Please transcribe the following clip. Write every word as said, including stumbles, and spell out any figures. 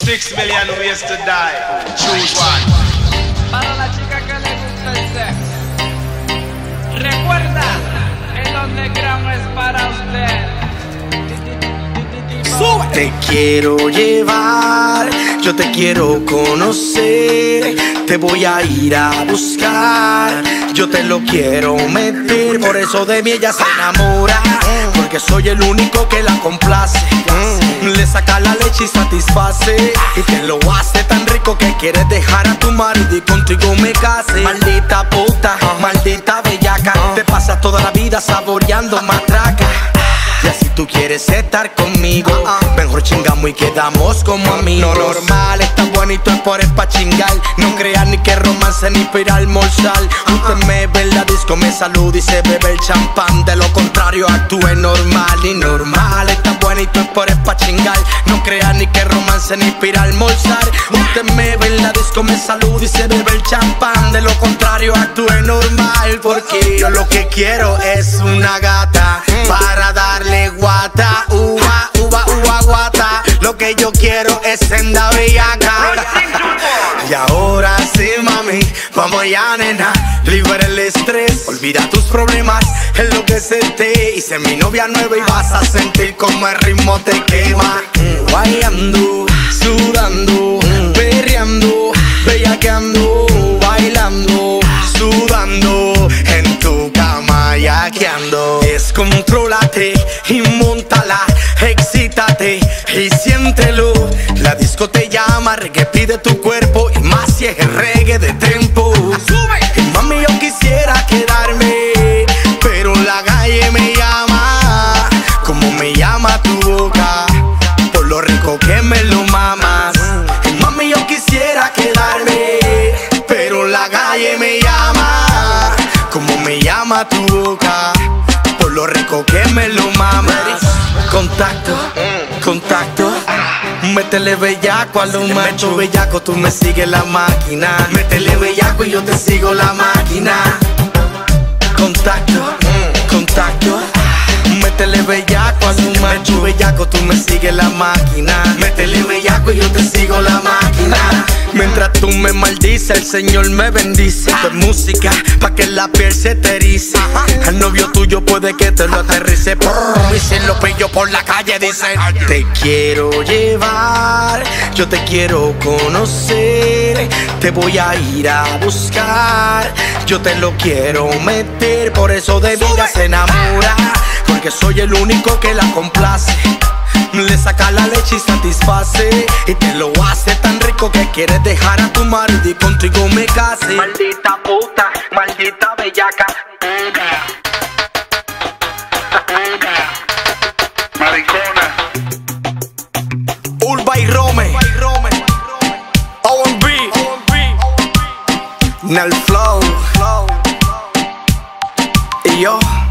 Six million ways to die. Choose one. Para la chica que le gusta el sexo, recuerda, el underground es para usted. Te quiero llevar, yo te quiero conocer, te voy a ir a buscar, yo te lo quiero meter, por eso de mí ella se enamora, porque soy el único que la complace, le saca la leche y satisface, y te lo hace tan rico que quieres dejar a tu marido y contigo me case. Maldita puta, maldita bellaca, te pasas toda la vida saboreando matraca. Y así tú quieres estar conmigo, mejor chingamos y quedamos como amigos. No normal, está bonito es por es pa' chingar. No creas ni que romance ni pa' ir a almorzar. Usted me ve en la disco, me saluda y se bebe el champán. De lo contrario actúe normal y normal. Está bonito es por es pa' chingar. No creas ni que romance ni pa' ir a almorzar. Usted me ve en la disco, me saluda y se bebe el champán. De lo contrario actúe normal, porque yo lo que quiero es una gata para darle guata, uva, uva, uva, guata. Lo que yo quiero es senda bellaca. Y ahora sí, mami, vamos ya, nena, libera el estrés, olvida tus problemas, enloquecete y sé mi novia nueva y vas a sentir como el ritmo te quema. mm, Bailando, sudando, mm, perreando, bellaqueando, bailando, sudando, en tu cama yaqueando. Descontrólate y móntala, excítate y siéntelo. La disco te llama, reggae pide tu cuerpo y más si es el reggae de tempo. Y mami yo quisiera quedarme, pero la calle me llama, como me llama tu boca, por lo rico que me lo mamas. Y mami yo quisiera quedarme, pero la calle me llama, como me llama tu boca, por lo rico que me lo mamas. Contacto, contacto, métele bellaco a lo macho bellaco, tú me sigues la máquina. Métele bellaco y yo te sigo la máquina. Contacto, contacto, métele bellaco a lo macho bellaco, tú me sigues la máquina. Métele bellaco y yo te sigo la máquina. Mientras tú me maldices, el Señor me bendice. Esto es música pa' que la piel se te erice. Al novio tuyo puede que te lo aterrice. Y si lo pillo por la calle dicen: te quiero llevar, yo te quiero conocer, te voy a ir a buscar, yo te lo quiero meter. Por eso de mí ella se enamora, porque soy el único que la complace, le saca la leche y satisface, y te lo hace tan rico que quieres dejar a tu marido y contigo me case. Maldita puta, maldita bellaca, Maricona. Urba y Rome, O and B, Nel Flow, y yo